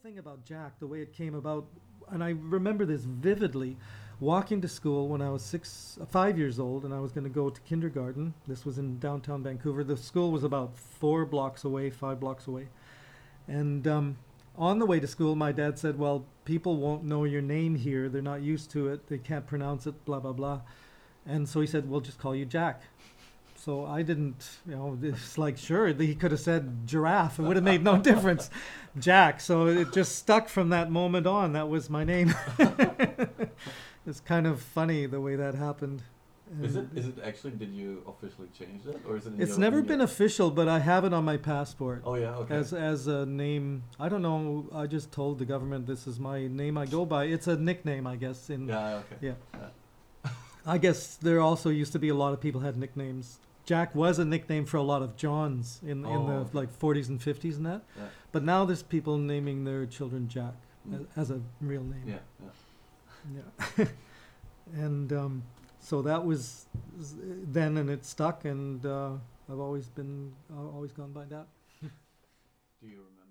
thing about Jack, the way it came about, and I remember this vividly, walking to school when I was 5 years old, and I was going to go to kindergarten. This was in downtown Vancouver. The school was about 4 blocks away, 5 blocks away. And on the way to school, my dad said, well, people won't know your name here. They're not used to it. They can't pronounce it, blah, blah, blah. And so he said, we'll just call you Jack. So I didn't, it's like, sure, he could have said giraffe. It would have made no difference. Jack. So it just stuck from that moment on. That was my name. It's kind of funny the way that happened. Is it actually, did you officially change that? Or is it? It's never been official, but I have it on my passport. Oh, yeah, okay. As a name. I don't know. I just told the government this is my name I go by. It's a nickname, I guess. Yeah, okay. Yeah. I guess there also used to be a lot of people had nicknames. Jack was a nickname for a lot of Johns in the okay. 40s and 50s and that. Yeah. But now there's people naming their children Jack as a real name. Yeah. And so that was then, and it stuck, and I've always gone by that. Do you remember?